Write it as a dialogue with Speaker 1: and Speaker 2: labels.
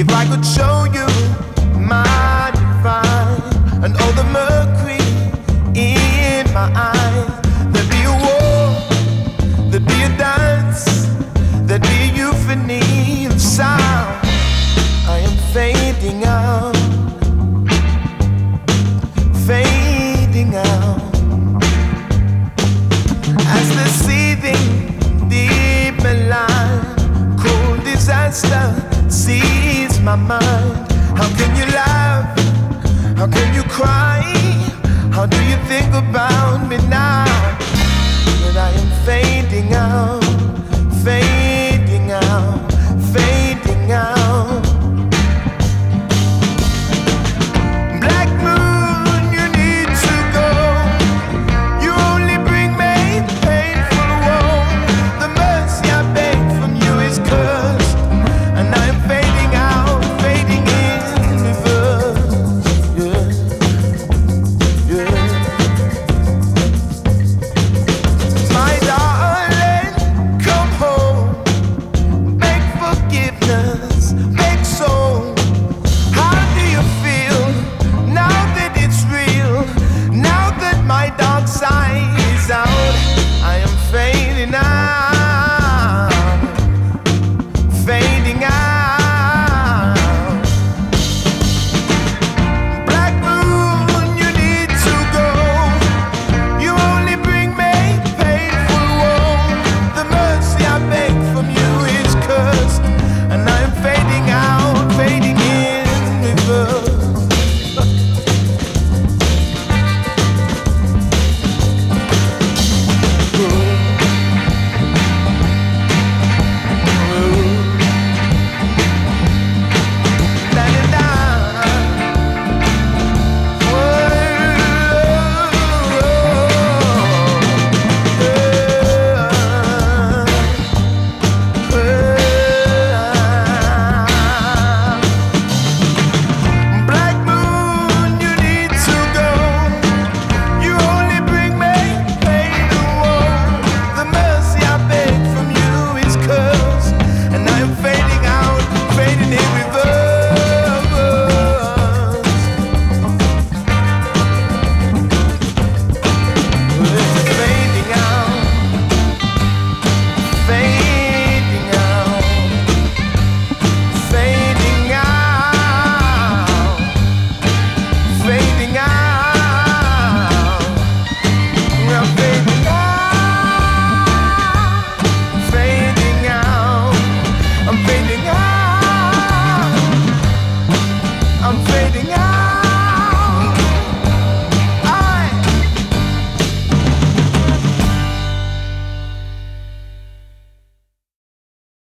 Speaker 1: If I could show you my divine and all the mercury in my eyes, there'd be a war, there'd be a dance, there'd be a euphony of sound. I am fading out, fading out, as the seething deep malign cold disaster seize my mind. How can you laugh? How can you cry? How do you think about